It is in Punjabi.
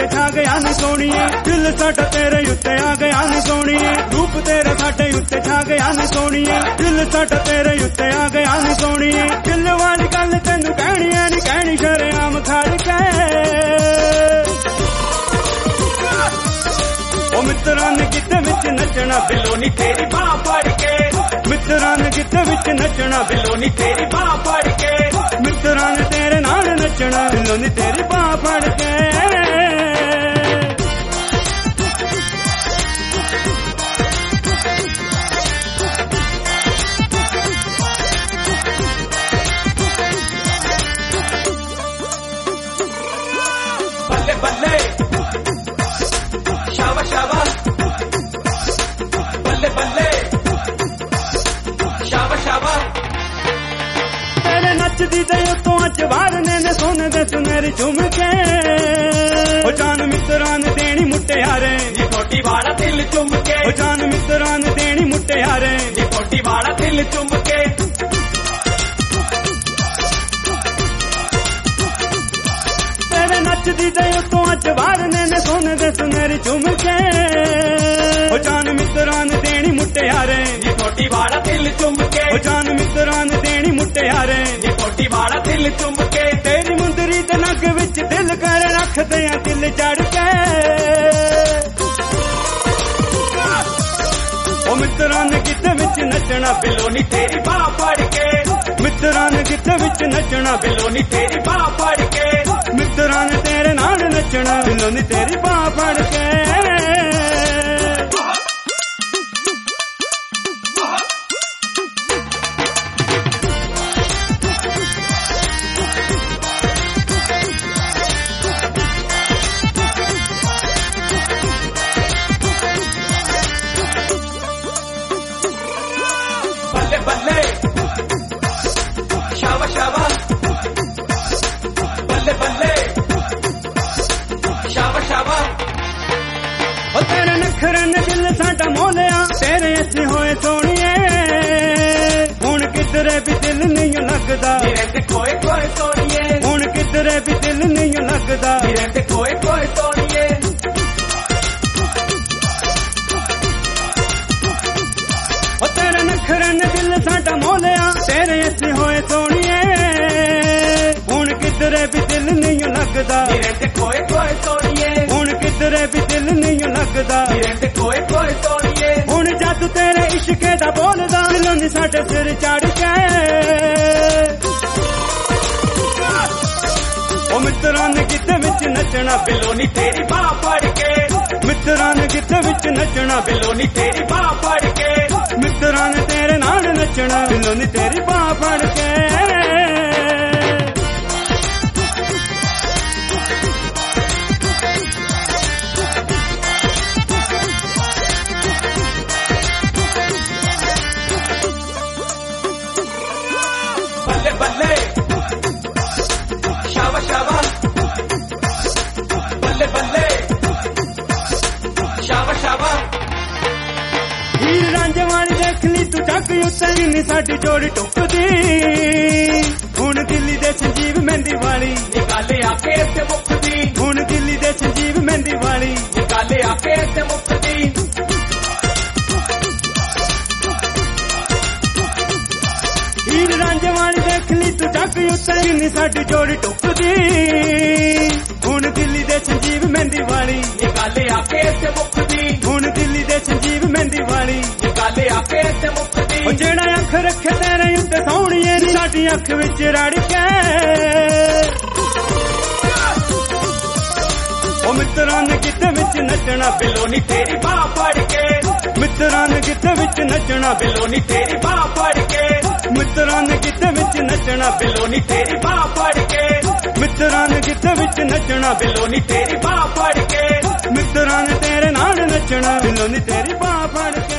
ਉੱਤੇ ਛਾ ਗਿਆ ਨੀ ਸੋਹਣੀਏ ਦਿਲ ਸਾਡਾ ਤੇਰੇ ਉੱਤੇ ਆ ਗਿਆ ਨੀ ਸੋਹਣੀਏ ਰੂਪ ਤੇਰਾ ਸਾਡੇ ਉੱਤੇ ਛਾ ਗਿਆ ਨੀ ਸੋਹਣੀਏ ਦਿਲ ਸਾਡਾ ਤੇਰੇ ਉੱਤੇ ਆ ਗਿਆ ਨੀ ਸੋਹਣੀਏ ਦਿਲ ਵਾਲੀ ਗੱਲ ਤੈਨੂੰ ਕਹਿਣੀ ਐ ਨੀ ਕਹਿਣੀ ਸ਼ਰੇਆਮ ਖੜ ਕੇ ਉਹ ਮਿੱਤਰਾਂ ਨੇ ਕਿਤੇ ਵਿੱਚ ਨੱਚਣਾ ਬਿੱਲੋ ਨੀ ਤੇਰੀ ਬਾਹ ਫੜ ਕੇ ਮਿੱਤਰਾਂ ਨੇ ਕਿਤੇ ਵਿੱਚ ਨੱਚਣਾ ਬਿੱਲੋ ਨੀ ਤੇਰੀ ਬਾਹ ਫੜ ਕੇ ਮਿੱਤਰਾਂ ਨੇ ਤੇਰੇ ਨਾਲ ਨੱਚਣਾ ਬਿੱਲੋ ਨੀ ਤੇਰੀ ਬਾਹ ਫੜ ਕੇ ਬੱਲੇ ਬੱਲੇ ਸ਼ਾਵਾ ਸ਼ਾਵਾ ਬੱਲੇ ਬੱਲੇ ਸ਼ਾਵਾ ਸ਼ਾਵਾ ਤੇਰੇ ਨੱਚਦੀ ਦੇ ਉੱਤੋਂ ਅੱਜ ਵਾਰਨੇ ਨੇ ਸੋਨੇ ਦੇ ਸੁਨਹਿਰੇ ਝੁਮਕੇ ਉਹ ਜਾਨ ਮਿੱਤਰਾਂ ਨੇ ਦੇਣੀ ਮੁਟਿਆਰੇ ਨੀ ਕੋਟੀ ਵਾਲਾ ਦਿਲ ਚੁੰਮ ਕੇ ਉਹ ਜਾਨ ਮਿੱਤਰਾਂ ਨੇ ਦੇਣੀ ਮੁਟਿਆਰੇ ਨੀ ਕੋਟੀ ਵਾਲਾ ਦਿਲ ਚੁੰਮ ਕੇ ਤੇਰੇ ਨੱਚਦੀ ਦੇ ਉੱਤੋਂ ਅੱਜ ਵਾਰਨੇ ਨੇ ਸੋਨੇ ਦੇ ਸੁਨਹਿਰੇ ਝੁਮਕੇ ਉਹ ਜਾਨ ਮਿੱਤਰਾਂ ਨੇ ਦੇਣੀ ਮੁਟਿਆਰੇ ਨੀ ਕੋਟੀ ਵਾਲਾ ਦਿਲ ਚੁੰਮ ਕੇ ਉਹ ਜਾਨ ਮਿੱਤਰਾਂ ਨੇ ਦੇਣੀ ਮੁਟਿਆਰੇ ਨੀ ਕੋਟੀ ਵਾਲਾ ਦਿਲ ਚੁੰਮ ਕੇ ਤੇਰੀ ਮੁੰਦਰੀ ਦੇ ਨੱਕ ਵਿੱਚ ਦਿਲ ਕਰ ਰੱਖਦੇ ਆ ਦਿਲ ਜੜ ਕੇ ਉਹ ਮਿੱਤਰਾਂ ਨੇ ਕਿਤੇ ਵਿੱਚ ਨੱਚਣਾ ਬਿੱਲੋ ਨੀ ਤੇਰੀ ਬਾਹ ਫੜ ਕੇ ਮਿੱਤਰਾਂ ਨੇ ਕਿਤੇ ਵਿੱਚ ਨੱਚਣਾ ਬਿੱਲੋ ਨੀ ਤੇਰੀ ਬਾਹ ਫੜ ਕੇ ਮਿੱਤਰਾਂ ਨੇ ਤੇਰੇ ਨਾਲ ਨੱਚਣਾ ਬਿੱਲੋ ਨੀ ਤੇਰੀ ਬਾਹ ਫੜ ਕੇ ਬੱਲੇ ਬੱਲੇ ਸ਼ਾਵਾ ਸ਼ਾਵਾ ਬੱਲੇ ਬੱਲੇ ਸ਼ਾਵਾ ਸ਼ਾਵਾ ਉਹ ਤੇਰੇ ਨਖਰੇ ਨੇ ਦਿਲ ਸਾਡਾ ਮੋਲਿਆ ਤੇਰੇ ਅਸੀਂ ਹੋਏ ਸੋਹਣੀਏ ਹੁਣ ਕਿਧਰੇ ਵੀ ਦਿਲ ਨਹੀਂ ਲੱਗਦਾ ਮੇਰੇ ਤੇ ਕੋਏ ਕੋਏ ਸੋਣੀਏ ਹੁਣ ਕਿਧਰੇ ਵੀ ਦਿਲ ਨਹੀਂ ਲੱਗਦਾ ਮੇਰੇ ਤੇ ਕੋਏ ਕੋਏ ਸੋਣੀਏ ਉਹ ਤੇਰੇ ਨਖਰੇ ਨੇ ਦਿਲ ਸਾਡਾ ਮੋਲਿਆ ਤੇਰੇ ਅਸੀਂ ਹੋਏ ਸੋਹਣੀਏ ਹੁਣ ਕਿਧਰੇ ਵੀ ਦਿਲ ਨਹੀਂ ਲੱਗਦਾ ਮੇਰੇ ਤੇ ਕੋਏ ਕੋਏ ਸੋਣੀਏ ਹੁਣ ਕਿਧਰੇ ਵੀ ਦਿਲ ਨਹੀਂ ਲੱਗਦਾ ਮੇਰੇ ਤੇ ਕੋਏ ਕੋਏ ਸੋਣੀਏ ਹੁਣ ਜਦ ਤੇਰੇ ਇਸ਼ਕੇ ਦਾ ਬੋਲਦਾ ਦਿਲੋਂ ਨੀ ਸਾਡੇ ਸਿਰ ਚੜ ਕੇ ਉਹ ਮਿੱਤਰਾਂ ਨੇ ਕਿਤੇ ਵਿੱਚ ਨੱਚਣਾ ਬਿੱਲੋ ਨੀ ਤੇਰੀ ਬਾਹ ਫੜ ਕੇ ਮਿੱਤਰਾਂ ਨੇ ਕਿਤੇ ਵਿੱਚ ਨੱਚਣਾ ਬਿੱਲੋ ਨੀ ਤੇਰੀ ਬਾਹ ਫੜ ਕੇ ਮਿੱਤਰਾਂ ਨੇ ਤੇਰੇ ਨਾਲ ਨੱਚਣਾ ਬਿੱਲੋ ਨੀ ਤੇਰੀ ਬਾਹ ਫੜ ਕੇ ਬੱਲੇ ਬੱਲੇ ਸ਼ਾਵਾ ਸ਼ਾਵਾ ਬੱਲੇ ਬੱਲੇ ਸ਼ਾਵਾ ਸ਼ਾਵਾ ਹੀਰ ਰਾਂਝਵਾਨੀ ਦੇਖ ਲਈ ਤੂੰ ਜੱਗ ਉੱਤੇ ਜਿੰਨੀ ਸਾਡੀ ਜੋੜੀ ਟੁੱਕਦੀ ਹੁਣ ਦਿੱਲੀ ਦੇ ਸੰਜੀਵ ਮਹਿੰਦੀ ਵਾਲੀ ਇਹ ਗੱਲ ਆ ਕੇ ਤੇ ਮੁੱਕਦੀ ਹੁਣ ਦਿੱਲੀ ਦੇ ਸੰਜੀਵ ਮਹਿੰਦੀ ਵਾਲੀ ਇਹ ਗੱਲ ਆ ਕੇ ਤੇ ਮੁੱਕਦੀ ਹੀਰ ਰਾਂਝਵਾਨੀ ਦੇਖ ਲਈ ਤੂੰ ਜੱਗ ਉੱਤੇ ਜਿੰਨੀ ਸਾਡੀ ਜੋੜੀ ਟੁੱਕਦੀ ਹੁਣ ਦਿੱਲੀ ਦੇ ਸੰਜੀਵ ਮਹਿੰਦੀ ਵਾਲੀ ਇਹ ਗੱਲ ਆ ਕੇ ਤੇ ਮੁੱਕਦੀ ਹੁਣ ਦਿੱਲੀ ਦੇ ਸੰਜੀਵ ਮਹਿੰਦੀ ਵਾਲੀ ਇਹ ਗੱਲ ਆ ਕੇ ਤੇ ਮੁੱਕਦੀ ਉਹ ਜਿਹੜਾ ਅੱਖ ਰੱਖੇ ਤੇਰੇ ਉੱਤੇ ਸੋਹਣੀਏ ਨੀ ਸਾਡੀ ਅੱਖ ਵਿੱਚ ਰੜ ਕੇ ਉਹ ਮਿੱਤਰਾਂ ਨੇ ਕਿਤੇ ਵਿੱਚ ਨੱਚਣਾ ਬਿੱਲੋ ਨੀ ਤੇਰੀ ਬਾਹ ਫੜ ਕੇ ਮਿੱਤਰਾਂ ਨੇ ਕਿਤੇ ਵਿੱਚ ਨੱਚਣਾ ਬਿੱਲੋ ਨੀ ਤੇਰੀ ਬਾਹ ਫੜ ਕੇ ਮਿੱਤਰਾਂ ਨੇ ਕਿਤੇ ਵਿੱਚ ਨੱਚਣਾ ਬਿੱਲੋ ਨੀ ਤੇਰੀ ਬਾਹ ਫੜ ਕੇ ਮਿੱਤਰਾਂ ਨੇ ਕਿਤੇ ਵਿੱਚ ਨੱਚਣਾ ਬਿੱਲੋ ਨੀ ਤੇਰੀ ਬਾਹ ਫੜ ਕੇ ਮਿੱਤਰਾਂ ਨੇ ਤੇਰੇ ਨਾਲ ਨੱਚਣਾ ਬਿੱਲੋ ਨੀ ਤੇਰੀ ਬਾਹ ਫੜ ਕੇ